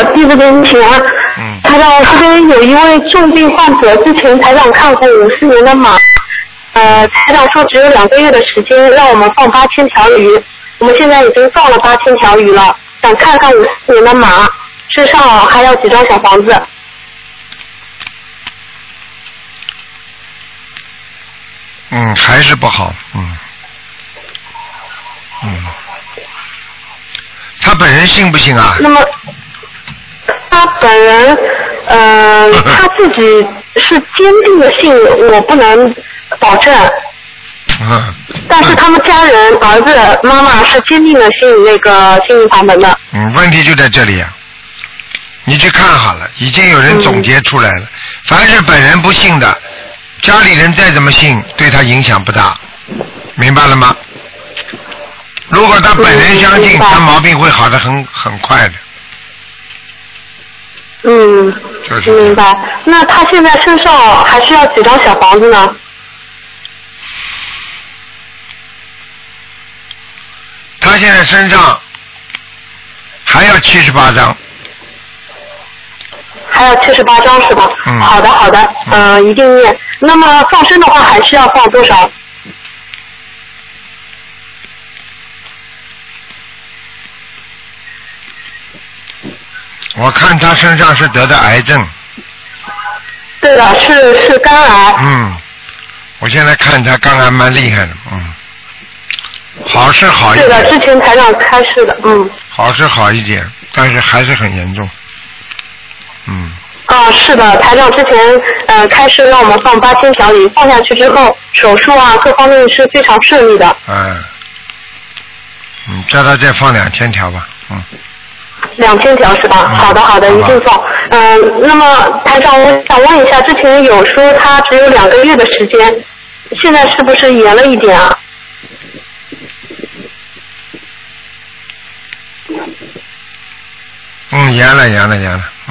弟子给你请安。台长，这边有一位重病患者，之前台长看过54年的马，台长说只有2个月的时间，让我们放8000条鱼。我们现在已经放了8000条鱼了，想看看54年的马身上还要几张小房子。 还是不好，他本人信不信啊？ 那么他本人，他自己是坚定的信，我不能保证。但是他们家人、儿子、妈妈是坚定的信那个心灵法门的。 问题就在这里啊！你去看好了，已经有人总结出来了。凡是本人不信的，家里人再怎么信，对他影响不大，明白了吗？如果他本人相信，他毛病会好的很快的。就是明白。那他现在身上还需要几张小房子呢？ 他现在身上还要78张。 还要78张是吧？好的，一定念。那么放生的话，还需要放多少？ 我看他身上是得的癌症。 对的，是肝癌。 我现在看他肝癌蛮厉害的，好是好一点。 对的，之前台长开示的， 好是好一点，但是还是很严重。 是的，台长之前开始让我们放8000条鱼，放下去之后，手术啊各方面是非常顺利的。 叫他再放2000条吧。 2000条是吧？好的，一定放。那么台长，我想问一下，之前有说他只有2个月的时间，现在是不是延了一点啊？ 延了。